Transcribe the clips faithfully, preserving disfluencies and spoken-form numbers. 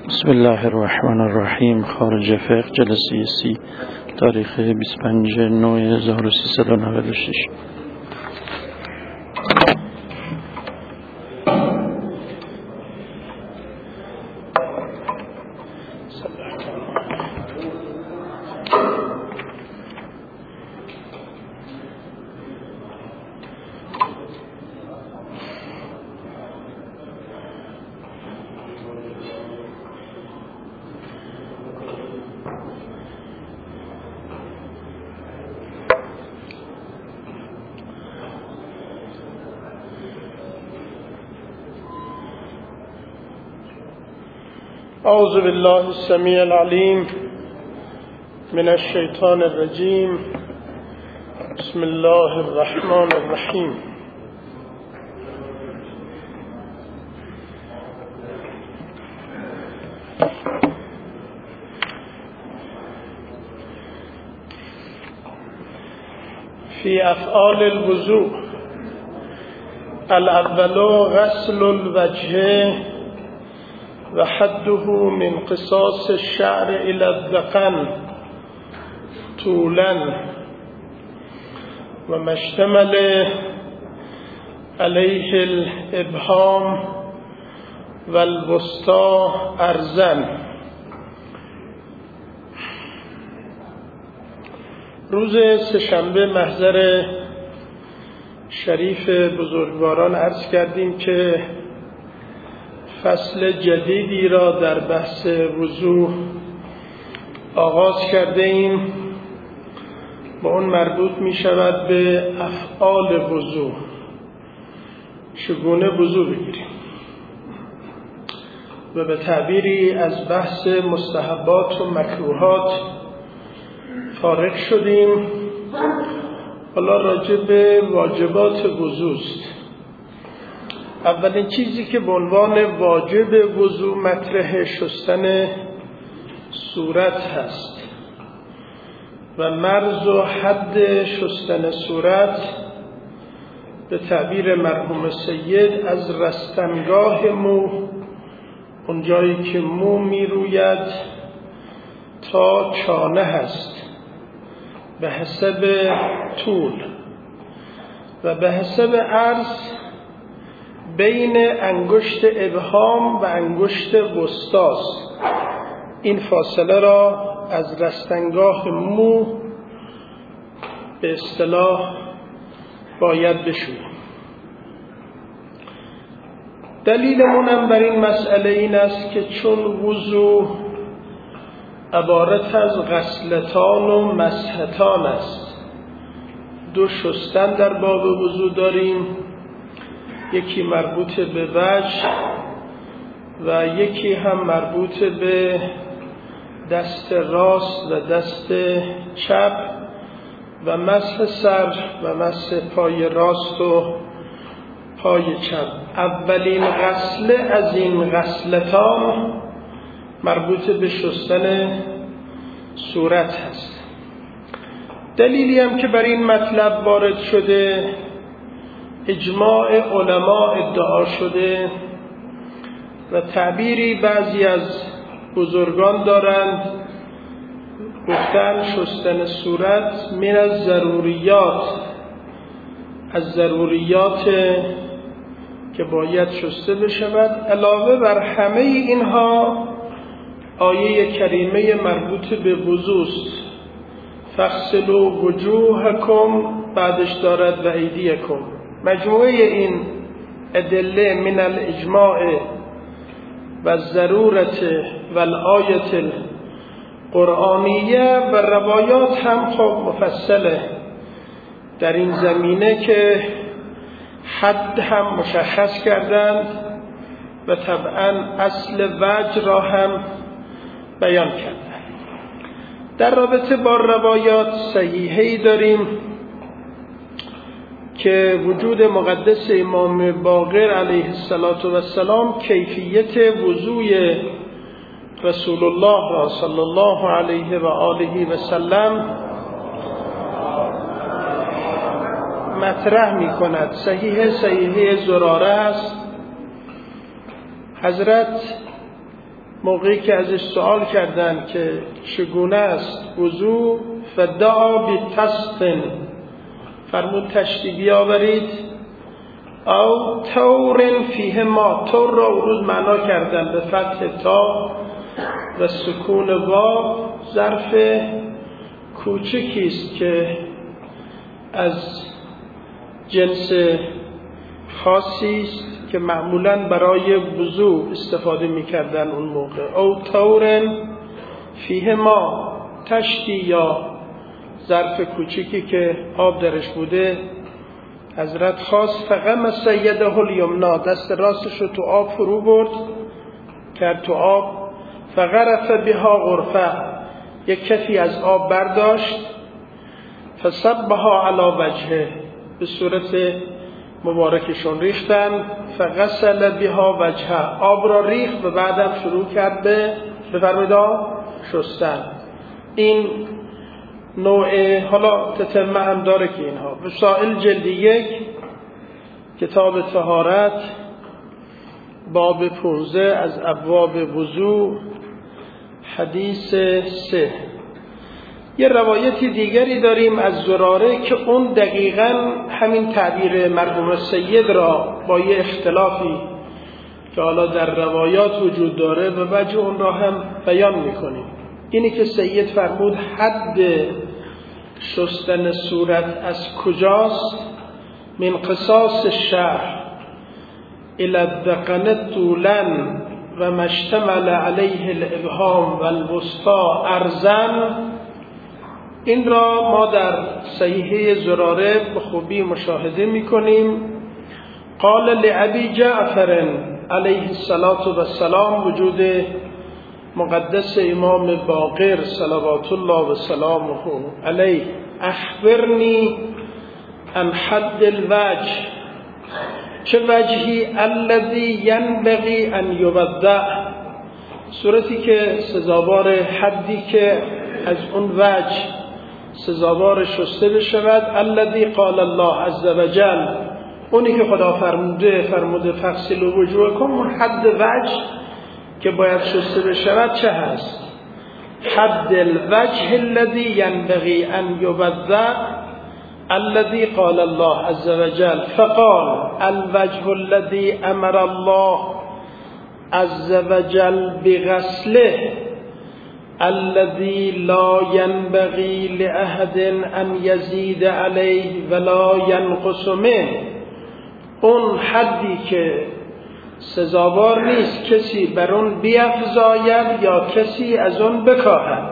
بسم الله الرحمن الرحیم. خارج فقه جلسه سی تاریخ بیست و پنج نوامبر هزار و سیصد و نود و شش. اعوذ بالله السمیع العلیم من الشیطان الرجیم. بسم الله الرحمن الرحیم. فی افعال الوضوء الاول غسل الوجه و حده من قصاص الشعر الى الذقن طولا و ما اشتمل علیه الابهام و الوسطی عرضا. روز سه‌شنبه محضر شریف بزرگواران عرض کردیم که فصل جدیدی را در بحث وضو آغاز کرده ایم. با اون مربوط می شود به افعال وضو، چگونه وضو بگیریم، و به تعبیری از بحث مستحبات و مکروهات فارغ شدیم. حالا راجع به واجبات وضو است. اولین چیزی که به عنوان واجب وضو مطرح شستن صورت هست و مرز و حد شستن صورت به تعبیر مرحوم سید از رستنگاه مو، اون جایی که مو می روید تا چانه هست، به حسب طول و به حسب عرض بین انگشت ابهام و انگشت وسطاست. این فاصله را از رستنگاه مو به اصطلاح باید بشوییم. دلیلمون هم بر این مسئله این است که چون وضو عبارت از غسلتان و مسحتان است، دو شستن در باب وضو داریم، یکی مربوط به وجه و یکی هم مربوط به دست راست و دست چپ و مسح سر و مسح پای راست و پای چپ. اولین غسله از این غسلتان مربوط به شستن صورت هست. دلیلی هم که بر این مطلب وارد شده، اجماع علما ادعا شده و تعبیری بعضی از بزرگان دارند، گفتن شستن صورت من از ضروریات، از ضروریات که باید شسته بشود. علاوه بر همه اینها آیه کریمه مربوط به وضو است، فاغسلوا وجوهکم، بعدش دارد و ایدیکم. مجموعه این ادله من الاجماع و ضرورت و الآیت القرآنیه و روایات هم خب مفصله در این زمینه که حد هم مشخص کردند و طبعا اصل وجه را هم بیان کردند. در رابطه با روایات صحیحی داریم که وجود مقدس امام باقر علیه السلام کیفیت وضوی رسول الله را صلی الله علیه و آله و سلم مطرح می کند. صحیح صحیح زراره است. حضرت موقعی که ازش سوال کردن که چگونه است وضو، فدعا بتستن، فرمود تشتی بیاورید، او طور فیه ما، طور را روز معنا کردن به فتح تا و سکون واو، ظرف کوچکی است که از جنس خاصی است که معمولاً برای وضو استفاده می‌کردن اون موقع. او طور فیه ما، تشتی یا ظرف کوچکی که آب درش بوده، حضرت خواست فغمس یده الیمنا، دست راستش رو تو آب فرو برد کرد تو آب، فغرف بها غرفه، یک کفی از آب برداشت، فصبها علی وجهه، به صورت مبارکشون ریختن، فغسل بها وجهه، آب را ریخت و بعدم شروع کرد به بفرمایید شستن. این نوع حالا تتمه هم داره که اینها وسائل جلد یک کتاب طهارت باب پونزه از ابواب وضو حدیث سه. یه روایتی دیگری داریم از زراره که اون دقیقاً همین تعبیر مرحوم سید را با یه اختلافی که حالا در روایات وجود داره و وجه اون را هم بیان میکنیم. اینی که سید فرمود حد شستن صورت از کجاست؟ من قصاص الشعر الى الذقن طولا و مشتمل علیه الابهام و الوسطى ارزن. این را ما در صحیحه زراره به خوبی مشاهده میکنیم. قال لأبی جعفر علیه السلام، وجود مقدس امام باقر صلوات الله و سلامه علیه، اخبرنی عن حد الوجه، چه وجهی الذی ینبغی ان یودع، صورتی که سزاوار حدی که از اون وجه سزاوار شسته بشود. الذی قال الله عز وجل، اونی که خدا فرموده فرموده فغسلوا وجوهکم، اون حد وجه که باید شسته بشود چه هست؟ حد الوجه الذی ینبغی ان یودع الذي قال الله عز وجل، فقال الوجه الذي امر الله عز وجل بغسله الذي لا ينبغي لأحد ان يزيد عليه ولا ينقص منه، اون حدی که سزاوار نیست کسی بر اون بیفزاید یا کسی از اون بکاهد.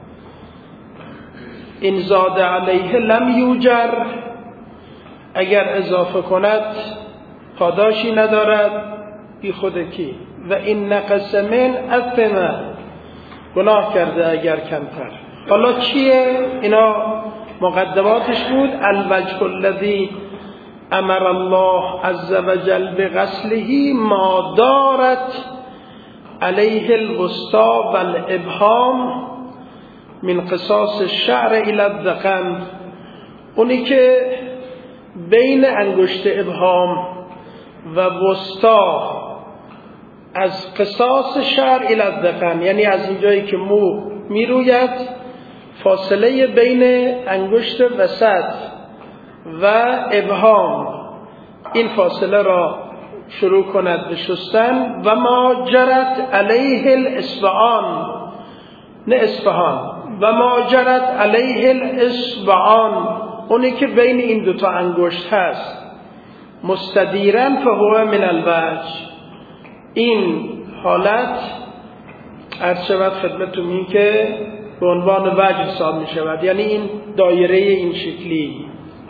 این زاد علیه لم یوجر، اگر اضافه کند پاداشی ندارد بی خود کی، و این نقص من اثمه، گناه کرده اگر کمتر. حالا چیه؟ اینا مقدماتش بود. الوجه الذی امر الله عز وجل بغسله ما دارت علیه الوسطى والابهام من قصاص الشعر الى الذقن، اونی که بین انگشت ابهام و وسطا از قصاص شعر الى الذقن، یعنی از اینجایی که مو میروید فاصله بین انگشت وسط و ابهام، این فاصله را شروع کند به شستن. و ما جرت علیه الاصبعان، نه اصفهان، و ما جرت علیه الاصبعان، اونی که بین این دوتا انگشت هست، مستدیرن فهو من الوجه، این حالت عرض شود خدمتتون این که به عنوان وجه حساب می شود، یعنی این دایره این شکلی.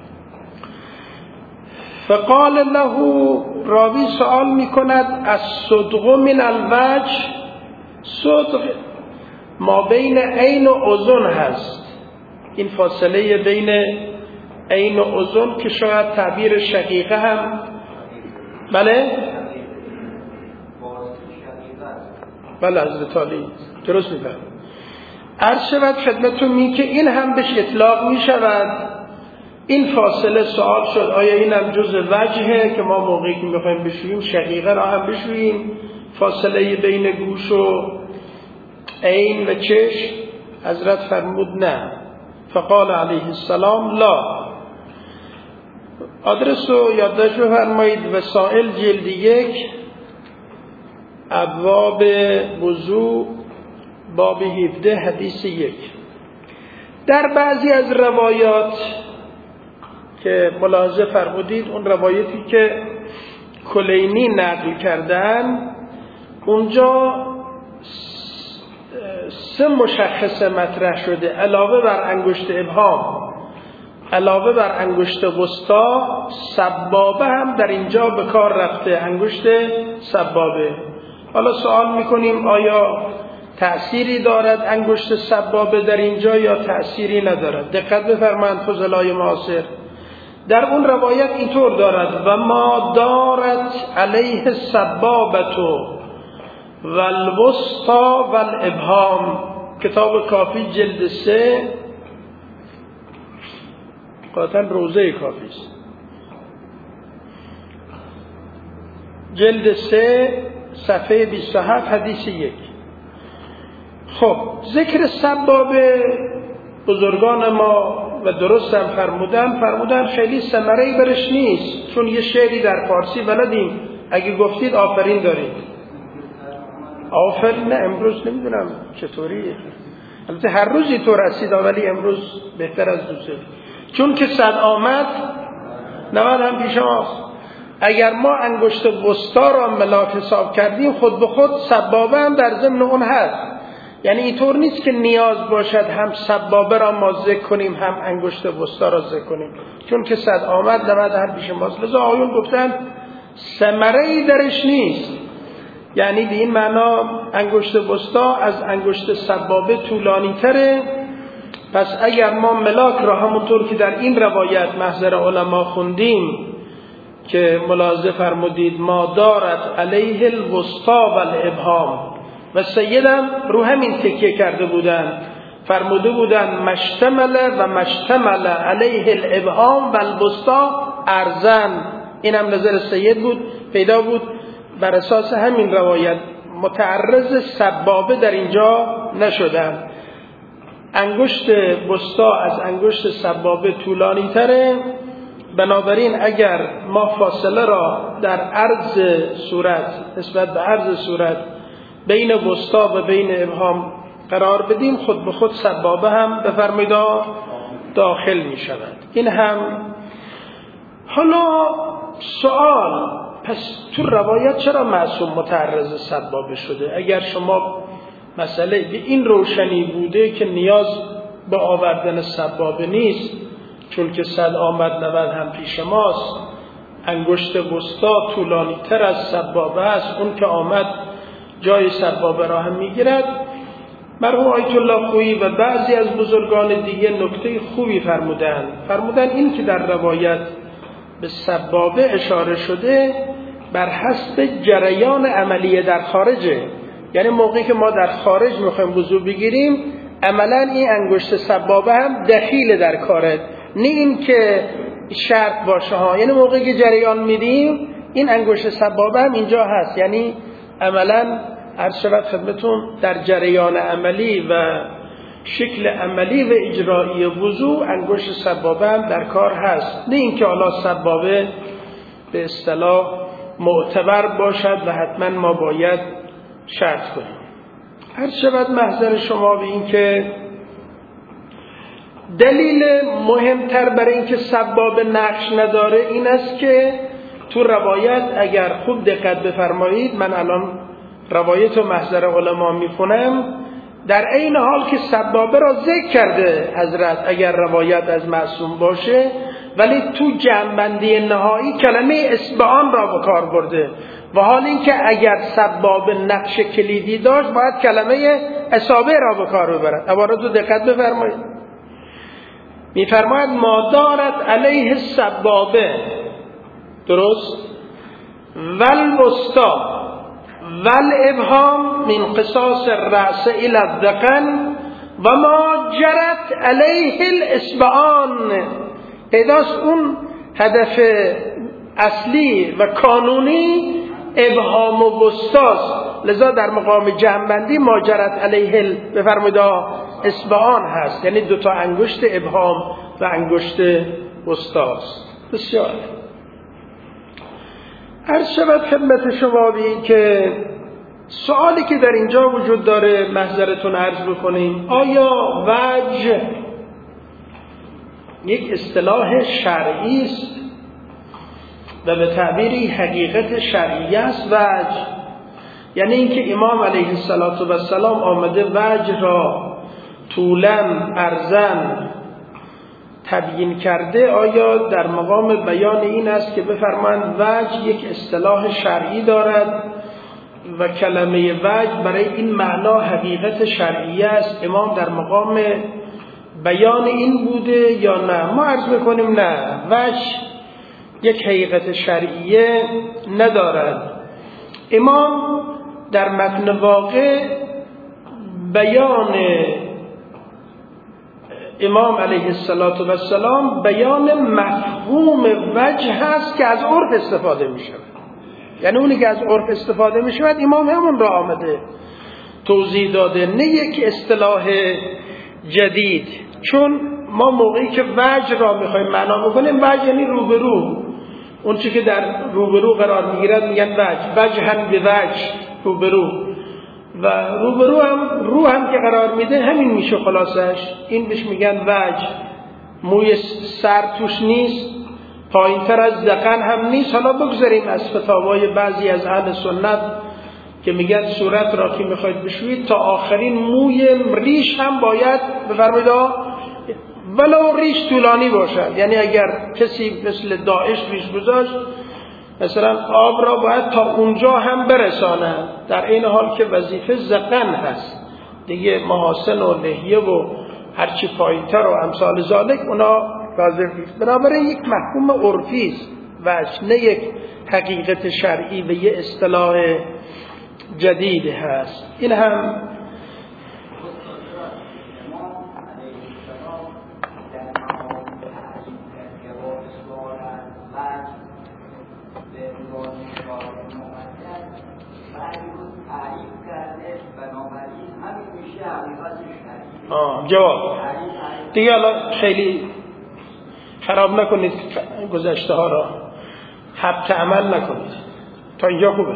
فقال له، راوی سوال می کند از صدق من الوجه، صدق ما بین عین و اذن هست، این فاصله بین عین و اذن که شاید تعبیر شقیقه هم بله بله حضرت علی درست میفهم. عرض شود خدمتون می که این هم بهش اطلاق می شود. این فاصله سوال شد آیا این هم جز وجهه که ما موقعی که میخوایم بشوییم شقیقه را هم بشوییم، فاصله بین گوش و عین و چشم؟ حضرت فرمود نه. فقال علیه السلام لا. آدرس رو یادداشت بفرمایید. وسائل جلد یک، ابواب وضو، باب هفده، حدیث یک. در بعضی از روایات که ملاحظه فرمودید، اون روایتی که کلینی نقل کردن، اونجا سه مشخصه مطرح شده علاوه بر انگشت ابهام، علاوه بر انگشت وسطا، سبابه هم در اینجا به کار رفته. انگشت سبابه. حالا سوال میکنیم آیا تأثیری دارد انگشت سبابه در اینجا یا تأثیری ندارد؟ دقت بفرمایید فضلای معاصر، در اون روایت اینطور دارد و ما دارد علیه سبابتو و الوسطا و الابهام. کتاب کافی جلد سه، قاطعا روزه کافی است، جلد سه صفحه بیست و هفت حدیث یک. خب ذکر سبابه بزرگان ما و درست هم فرمودن فرمودن خیلی ثمره‌ای برش نیست، چون یه شعری در فارسی بلدیم، اگه گفتید آفرین دارید. آفرین نه امروز نمیدونم چطوریه، البته هر روزی تو رسید، ولی امروز بهتر از دوسه، چون که صد آمد نود هم پیش ماست. اگر ما انگشت وسطا را ملاک حساب کردیم، خود به خود سبابه هم در ضمن اون هست. یعنی اینطور نیست که نیاز باشد هم سبابه را ما ذکر کنیم هم انگشت وسطا را ذکر کنیم، چون که صد آمد نود هم پیش ماست. لذا آیون گفتن ثمره‌ای درش نیست، یعنی به این معنا انگشت وسطا از انگشت سبابه طولانی تره. پس اگر ما ملاک را همونطور که در این روایت محضر علما خوندیم که ملاحظه فرمودید ما دارد علیه الوسطا و الابهام، و سیدم رو همین تکیه کرده بودن، فرموده بودن مشتمل و مشتمل علیه الابهام و الوسطا ارزن. این هم نظر سید بود، پیدا بود بر اساس همین روایت متعرض سبابه در اینجا نشدن. انگشت وسطا از انگشت سبابه طولانی تره، بنابراین اگر ما فاصله را در عرض صورت نسبت به عرض صورت بین وسطا و بین ابهام قرار بدیم، خود به خود سبابه هم بفرمایید داخل می شود. این هم. حالا سوال، پس تو روایت چرا معصوم متعرض سبابه شده؟ اگر شما مسئله به این روشنی بوده که نیاز به آوردن سبابه نیست، چون که صد آمد نود هم پیش ماست، انگشت وسطا طولانی تر از سبابه است، اون که آمد جای سبابه را هم میگیرد. مرحوم آیت الله خویی و بعضی از بزرگان دیگه نکته خوبی فرمودن. فرمودن این که در روایت به سبابه اشاره شده بر حسب جریان عملیه در خارجه، یعنی موقعی که ما در خارج میخوایم وضو بگیریم، عملا این انگشت سبابه هم دخیل در کاره، نه این که شرط باشه ها. یعنی موقعی که جریان میدیم این انگشت سبابه هم اینجا هست، یعنی عملا عرض شود خدمتون در جریان عملی و شکل عملی و اجرایی وضو انگشت سبابه هم در کار هست، نه اینکه حالا سبابه به اصطلاح معتبر باشد و حتما ما باید شرط کنیم. عرض شود محضر شما به این که دلیل مهمتر برای اینکه سبابه نقش نداره این است که تو روایت اگر خوب دقت بفرمایید، من الان روایت و محضر علما میخونم، در این حال که سبابه را ذکر کرده حضرت اگر روایت از معصوم باشه، ولی تو جمع‌بندی نهایی کلمه اصبعان را به کار برده، و حال این که اگر سبابه نقش کلیدی داشت باید کلمه اصابع را به کار ببرد. عبارت رو دقت بفرمایید. میفرماید ما دارد علیه سبابه، درست، والوسطا والابهام من قصاص الرأس الى الذقن و ما جرت علیه الاصبعان. پیداست اون هدف اصلی و کانونی ابهام و وسطاست، لذا در مقام جمع‌بندی ماجرت علیه بفرمایید اصبعان هست، یعنی دو تا انگشت ابهام و انگشت وسطاست. بسیار عرض شود خدمت شما بی که سوالی که در اینجا وجود داره محضرتون عرض بکنیم، آیا وجه یک اصطلاح شرعی است و به تعبیری حقیقت شرعی است؟ وجه یعنی اینکه امام علیه السلام آمده وجه را طولاً عرضاً تبیین کرده، آیا در مقام بیان این است که بفرمایند وجه یک اصطلاح شرعی دارد و کلمه وجه برای این معنا حقیقت شرعی است، امام در مقام بیان این بوده یا نه؟ ما عرض میکنیم نه، وجه یک حقیقت شرعیه ندارد. امام در متن واقع بیان امام علیه السلام بیان مفهوم وجه هست که از عرف استفاده می شود، یعنی اونی که از عرف استفاده می شود امام همون را آمده توضیح داده، نه یک اصطلاح جدید. چون ما موقعی که وجه را میخوایم معنا بکنیم، وجه یعنی روبرو، اون چی که در روبرو قرار میگیرد میگن وجه، وجه هم به وجه روبرو، و روبرو هم رو هم که قرار میده همین میشه خلاصش، این بهش میگن وجه. موی سر توش نیست، پایین تر از ذقن هم نیست. حالا بگذاریم از فتاوای بعضی از اهل سنت که میگن صورت را که میخواید بشویید تا آخرین موی ریش هم باید بفرمایید ولو ریش طولانی باشد، یعنی اگر کسی مثل داعش ریش گذاشت مثلا آب را باید تا اونجا هم برسانه، در این حال که وظیفه ذقن هست دیگه، محاسن و لحیه و هرچی پایینتر و امثال ذالک اونا لازم نیست. بنابراین یک مفهوم عرفی است و نه یک حقیقت شرعی و یه اصطلاح جدید هست. این هم آه جواب دیگه. الان خیلی خراب نکنید گذشته ها را، حبت عمل نکنید، تا اینجا خوبه.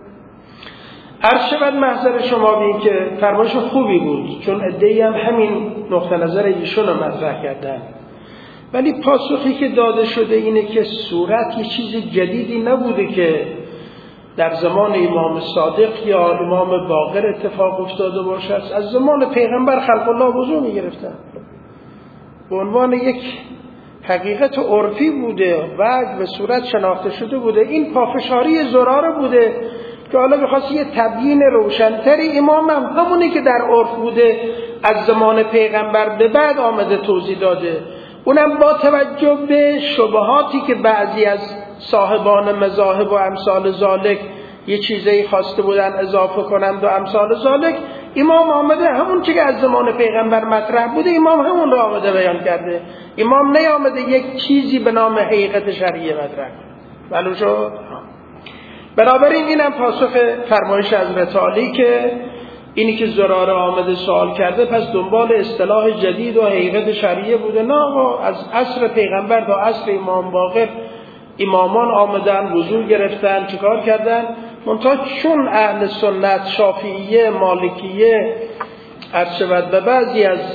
عرض شود محضر شما بین که فرمایش خوبی بود، چون عده‌ای هم همین نقطه نظر ایشون رو مطرح کردن، ولی پاسخی که داده شده اینه که صورت یه چیز جدیدی نبوده که در زمان امام صادق یا امام باقر اتفاق افتاده باشد، از زمان پیغمبر خلق الله وضو می‌گرفتن، به عنوان یک حقیقت عرفی بوده، وجه و صورت شناخته شده بوده. این پافشاری زراره بوده که حالا بخواست یه تبیین روشنتری، امام هم همونی که در عرف بوده از زمان پیغمبر به بعد آمده توضیح داده، اونم با توجه به شبهاتی که بعضی از صاحبان مذاهب و امثال ذالک یه چیزایی خواسته بودن اضافه کنند و امثال ذالک، امام آمده همون چیزی که از زمان پیغمبر مطرح بوده امام همون رو آمده بیان کرده. امام نیامده یک چیزی به نام حقیقت شرعیه مطرح کنه. معلوم شد؟ بنابراین اینم پاسخ فرمایش از رتالی که اینی که زراره آمده سوال کرده پس دنبال اصطلاح جدید و حقیقت شرعیه بوده. نه، از عصر پیغمبر تا عصر امام باقر امامان آمدن وضو گرفتن، چیکار کردن؟ منتها چون اهل سنت شافعیه، مالکیه عرض شود و بعضی از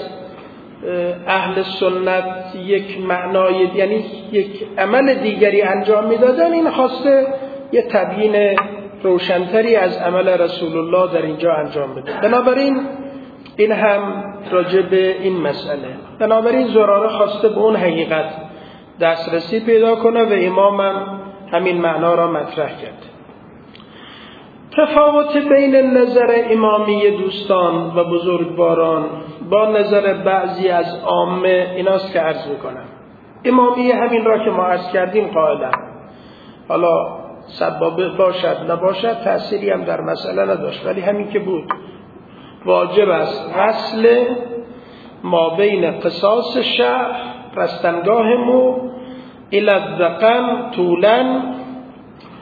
اهل سنت یک معنای یعنی یک عمل دیگری انجام میدادن، این خواسته یه تبیین روشنتری از عمل رسول الله در اینجا انجام بده. بنابراین این هم راجع به این مسئله، بنابراین زراره خواسته به اون حقیقت دسترسی پیدا کنه و امام هم همین معنا را مطرح کرد. تفاوت بین نظر امامی دوستان و بزرگواران با نظر بعضی از عامه ایناست که عرض میکنم. امامی همین را که ما عرض کردیم قائلن، حالا سبب باشد نباشد تأثیری هم در مسئله نداشت، ولی همین که بود واجب است غسل ما بین قصاص شعر رستنگاه مو الی الذقن طولا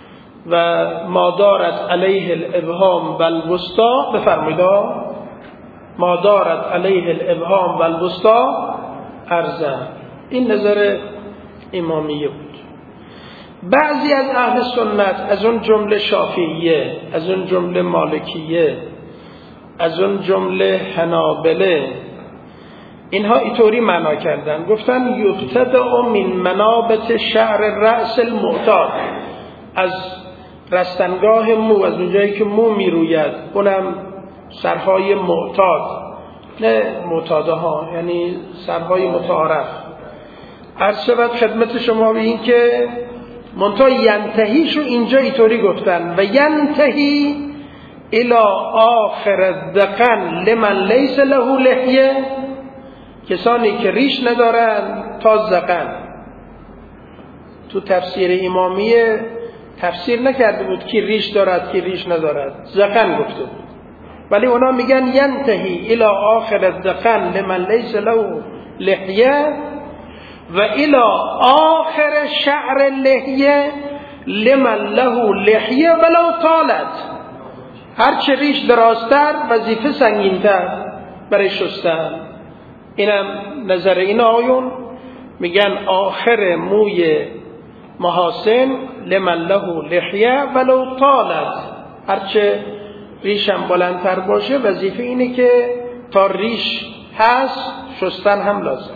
و ما دارت علیه الابهام و الوسطا، بفرمایید ما دارت علیه الابهام و الوسطا ارزن. این نظر امامیه بود. بعضی از اهل سنت از اون جمله شافعیه، از اون جمله مالکیه، از اون جمله حنابله، اینها اینطوری معنا کردن، گفتن یبتدأ من منابت شعر رأس المعتاد، از رستنگاه مو، از اونجایی که مو میروید، اونم سرهای معتاد، نه معتاده ها، یعنی سرهای متعارف. عرض شود خدمت شما به این که منتها ینتهیشو اینجا اینطوری گفتن و ینتهی الی آخر الذقن لمن لیس له لحیه، کسانی که ریش ندارن تا ذقن. تو تفسیر امامیه تفسیر نکرده بود که ریش دارد که ریش ندارد، ذقن گفته بود، ولی اونا میگن ینتهی الی آخر الذقن لمن لیس له لحیه و الی آخر شعر لحیه لمن له لحیه ولو طالت، هرچه ریش درازتر وظیفه سنگینتر برای شستن. اینم نظر این آیون، میگن آخر موی محاسن لمن له لحیه ولو طالت، هرچه ریشم بلندتر باشه وظیفه اینه که تا ریش هست شستن هم لازم.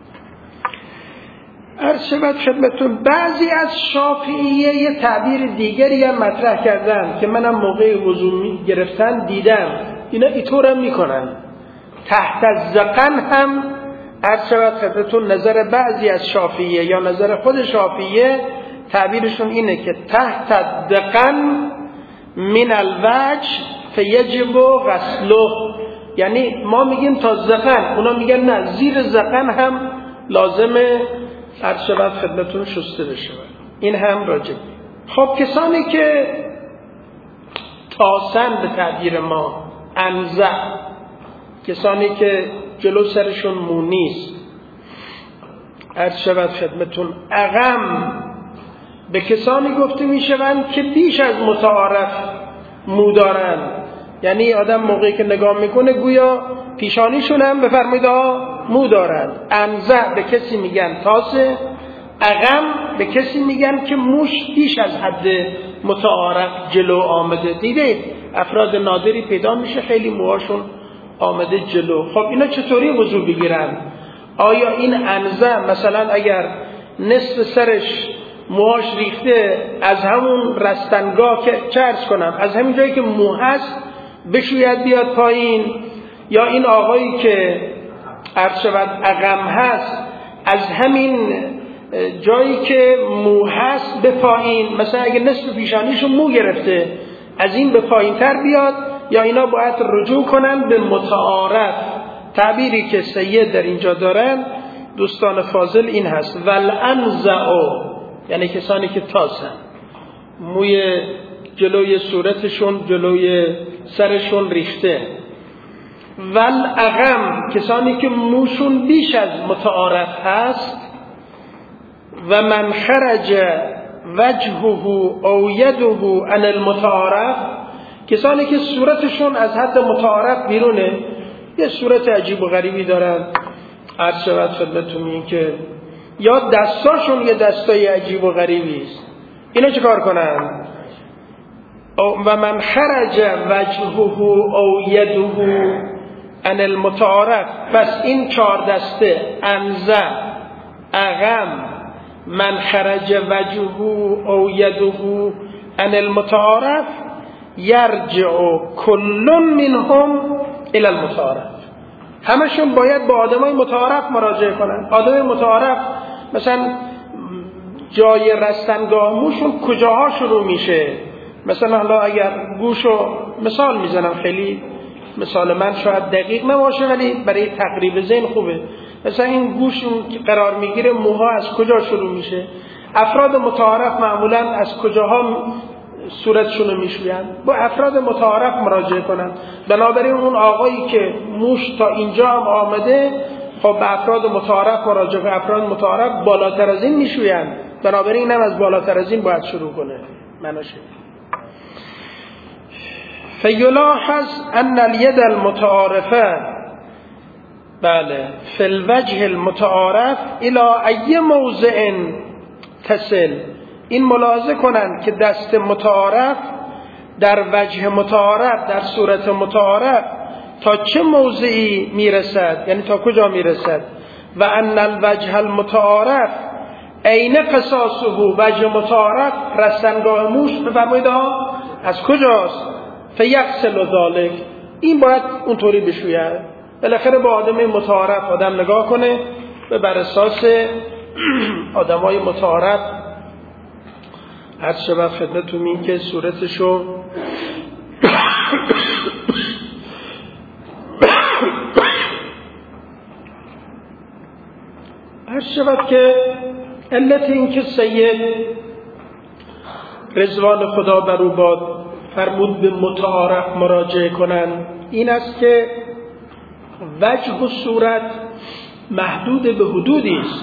عرض شود خدمتون بعضی از شافعیه یه تعبیر دیگری هم مطرح کردن که منم موقع وضو گرفتن دیدم، اینا اینطور هم میکنن، تحت الذقن هم. عرض شود خدمتون نظر بعضی از شافعیه یا نظر خود شافعیه تعبیرشون اینه که تحت الذقن من الوجه فیجب غسله، یعنی ما میگیم تا ذقن، اونا میگن نه، زیر ذقن هم لازمه عرض شود خدمتون شسته بشه. این هم راجب. خب کسانی که تاسن به تعبیر ما، انزع، کسانی که جلو سرشون مو نیست، عرض شود خدمتون اغم، به کسانی گفته میشوند که بیش از متعارف مو دارن، یعنی آدم موقعی که نگاه میکنه گویا پیشانیشون هم بفرمایید مو دارن. انزع به کسی میگن تاسه، اغم به کسی میگن که موش بیش از حد متعارف جلو آمده. دیدید افراد نادری پیدا میشه خیلی موهاشون آمده جلو. خب اینا چطوری وضو بگیرن؟ آیا این انزع مثلا اگر نصف سرش موهاش ریخته از همون رستنگاه که چرس کنم از همین جایی که مو هست بشوید بیاد پایین، یا این آقایی که عرض شود اغم هست از همین جایی که مو هست به پایین، مثلا اگه نصف پیشانیشو مو گرفته از این به پایین تر بیاد، یا اینا باید رجوع کنن به متعارف. تعبیری که سید در اینجا دارن دوستان فاضل این هست والانزعو، یعنی کسانی که تاسن، موی جلوی صورتشون جلوی سرشون ریخته. والاغم کسانی که موشون بیش از متعارف هست. و من خرج وجهه او یده عن المتعارف، کسانی که صورتشون از حد متعارف بیرونه، یه صورت عجیب و غریبی دارن، عرض شود خدمتتون این که یا دستاشون یه دستای عجیب و غریبی است، اینا چه کار کنن؟ و من خرج وجهه او یده عن المتعارف، پس این چهار دسته انزع، اغم، من خرج وجهه او یده عن المتعارف یرجع کل منهم الى المتعارف، همشون باید با آدمای متعارف مراجعه کنن. آدم متعارف مثلا جای رستنگاه موشون کجاها شروع میشه؟ مثلا حالا اگر گوشو مثال میزنم، خیلی مثال من شاید دقیق نباشه ولی برای تقریب ذهن خوبه. مثلا این گوشون که قرار میگیره موها از کجا شروع میشه؟ افراد متعارف معمولا از کجاها صورتشون رو میشوین؟ با افراد متعارف مراجعه کنن. بنابراین اون آقایی که موش تا اینجا هم آمده، خب به افراد متعارف مراجعه کنه. افراد متعارف بالاتر از این میشوین، بنابراین هم از بالاتر از این باید شروع کنه. مناشه فیلاحظ ان الید المتعارفه بله فی الوجه المتعارف الى ای موضع تصل. این ملاحظه کنند که دست متعارف در وجه متعارف، در صورت متعارف تا چه موضعی میرسد، یعنی تا کجا میرسد. و ان الوجه المتعارف عین قصاصه، وجه متعارف رستنگاه موش بفرمایید ها از کجاست. فیغسل ذلک، این باید اونطوری بشوید. بالاخره با آدم متعارف آدم نگاه کنه و بر اساس آدمای متعارف هر شبه خدمتتون این که صورتشو هر شبه که علت این که سید رضوان خدا بر او باد فرمود به متعارف مراجعه کنن این است که وجه و صورت محدود به حدودی است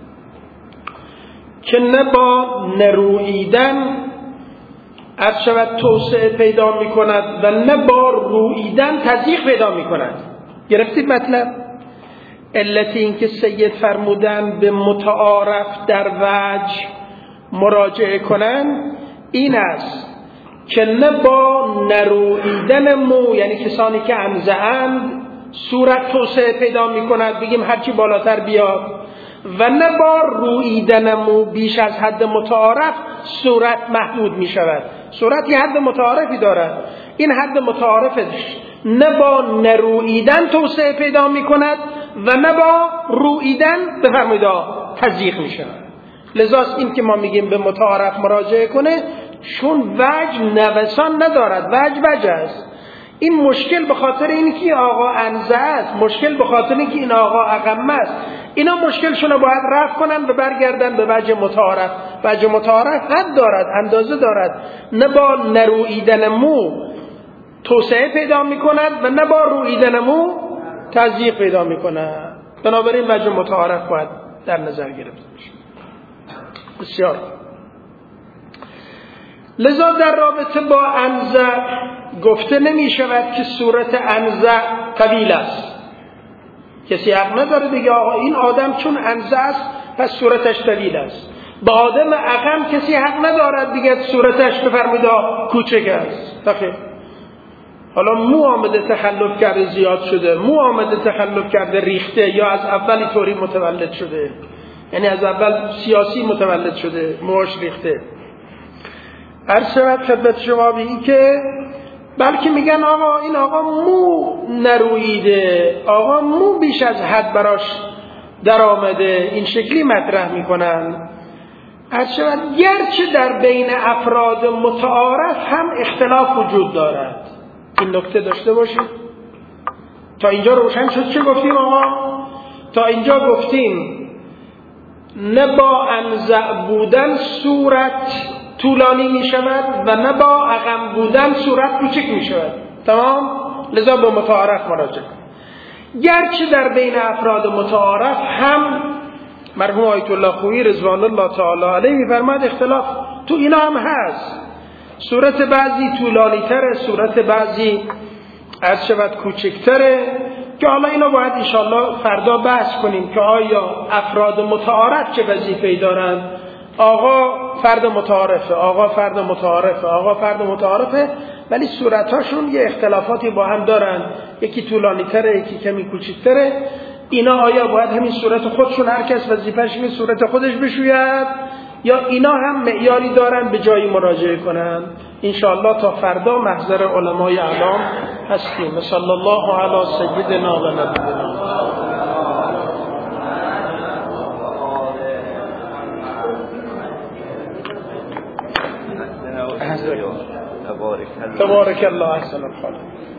که نه با نرویدن عرض شود توسعه پیدا می کند و نه با رویدن تضییق پیدا می کند. گرفتید مطلب؟ علت این که سید فرمودن به متعارف در وجه مراجعه کنند این است که نه با نرویدن مو، یعنی کسانی که انزعند، صورت توسعه پیدا می کند بگیم هرچی بالاتر بیاد، و نه با رویدن مو بیش از حد متعارف صورت محدود می شود. صورت یه حد متعارفی دارد، این حد متعارفش نه با نرویدن توسعه پیدا می کند و نه با رویدن بفرمایید تضییق می شود. لذاست این که ما میگیم به متعارف مراجعه کنه چون وجه نوسان ندارد، وجه وجه است. این مشکل به خاطر اینکه این آقا انزه است، مشکل به خاطر اینکه این آقا اقم است. اینا مشکلشون رو باید رفع کنن و برگردن به وجه متعارف. وجه متعارف حد دارد، اندازه دارد، نه با نرویدن مو توسعه پیدا می کند و نه با رویدن مو تضییق پیدا می کند. بنابراین وجه متعارف باید در نظر گرفته بشه. بسیار. لذا در رابطه با انزع گفته نمی شود که صورت انزع طویل است. کسی حق نداره بگه آقا این آدم چون انزع است پس صورتش طویل است. با آدم اقم کسی حق ندارد بگه صورتش بفرمایید کوچک است. بخیر. حالا مو آمده تخلف کرده زیاد شده، مو آمده تخلف کرده ریخته، یا از اولی طوری متولد شده، یعنی از اول سیاسی متولد شده، موش ریخته. عرض شود خدمت شما به این که بلکه میگن آقا این آقا مو نرویده، آقا مو بیش از حد براش در آمده، این شکلی مطرح میکنن. عرض شود گرچه در بین افراد متعارف هم اختلاف وجود دارد. این نکته داشته باشید. تا اینجا روشن شد چه گفتیم آقا؟ تا اینجا گفتیم نه با انزع بودن صورت طولانی می شود و نه با اقم بودن صورت کوچک می شود. تمام؟ لذا به متعارف مراجعه. گرچه در بین افراد متعارف هم مرحوم آیت الله خویی رضوان الله تعالی علیه می فرماید اختلاف تو اینا هم هست. صورت بعضی طولانی تره، صورت بعضی عرض شود کوچکتره، که حالا اینا باید انشاءالله فردا بحث کنیم که آیا افراد متعارف چه وظیفه‌ای دارن. آقا فرد متعارفه، آقا فرد متعارفه، آقا فرد متعارفه، ولی صورتاشون یه اختلافاتی با هم دارن، یکی طولانی تره، یکی کمی کوچکتره. اینا آیا باید همین صورت خودشون هر کس وظیفه‌اش این صورت خودش بشوید، یا اینا هم معیاری دارن به جایی مراجعه کنن؟ انشاءالله تا فردا محضر علمای اعلام هستیم. صلی الله علی سیدنا و نبینا. تبارك الله احسن الخالقين.